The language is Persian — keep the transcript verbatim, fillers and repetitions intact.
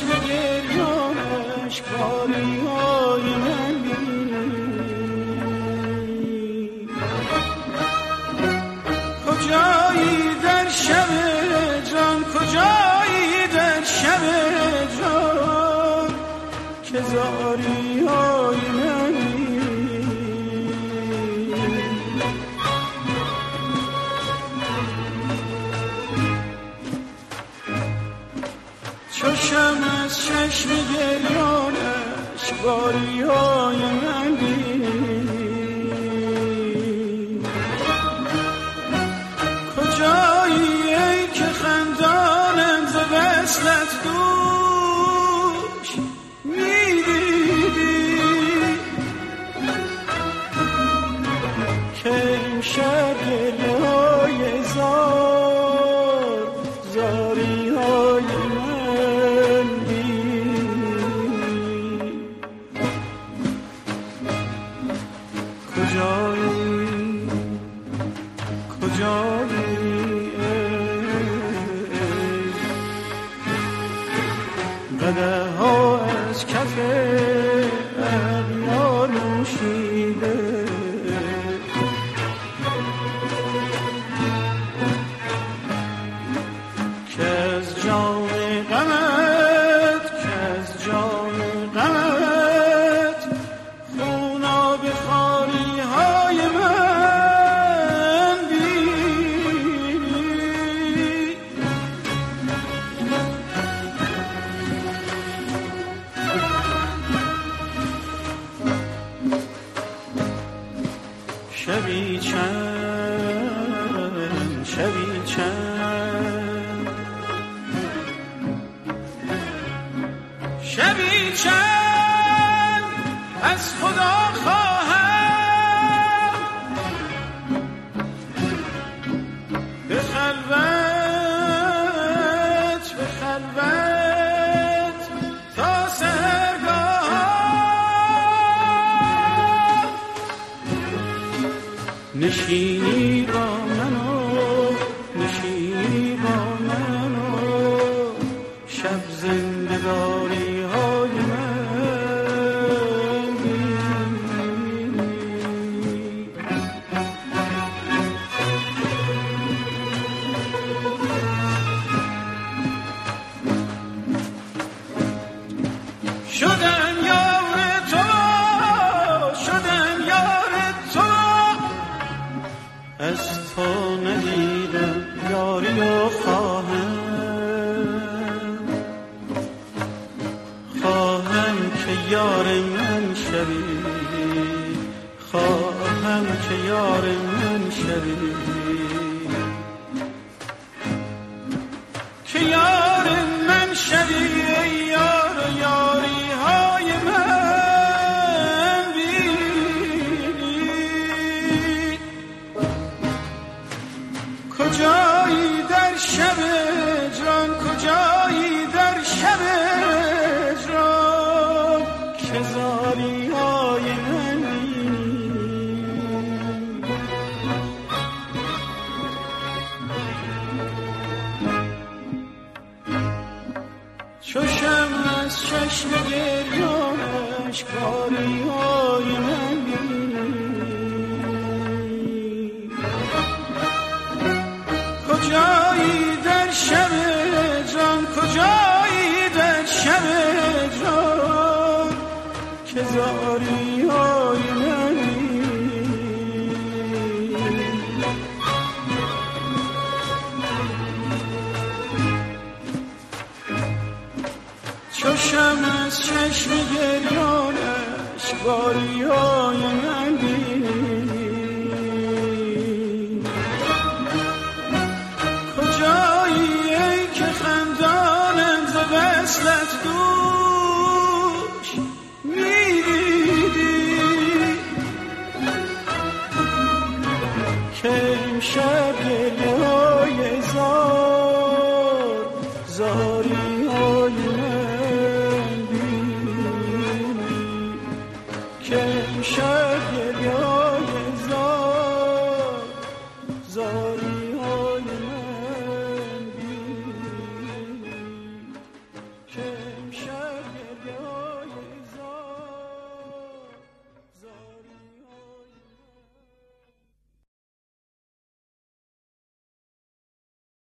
چشم گریانش کاری های من بینی. کجایی در شب جان، کجایی در شب جان که زاری های من بینی. چشم از چشم گریانش باری های من بینی. کجایی ای که خندانم ز وصلت دوش میدیدی که امشب گریه های زار زاری های من بینی. کجایی کجایی قدح ها از کف اغیار نوشیده، که از جام غمت که از جام غمت خوناب خاری های من بینی. شبی چند شبی چند شبی چند از خدا خواهم به خلوت به خلوت تا سحرگاه نشینی با منو نشینی با منو شب زندگاری های من بینی. شدم یار تو شدم یار تو از تو ندیدم یاری و خواهم خواهم که یار من شوی خواهم که یار من شوی که یار من شوی یار یاری های من بینی. کجایی در شب جان کجایی در شب جان که زاری های من بینی. چشم از چشم گریانش کاری های من بینی. کجایی در شب جان کجایی در شب جان که زاری های من بینی. چشم از چشم گریانش باری های من بینی. کجایی ای که خندانم ز وصلت دوش میدیدی که امشب گریه های زار زاری های من بینی. که امشب گریه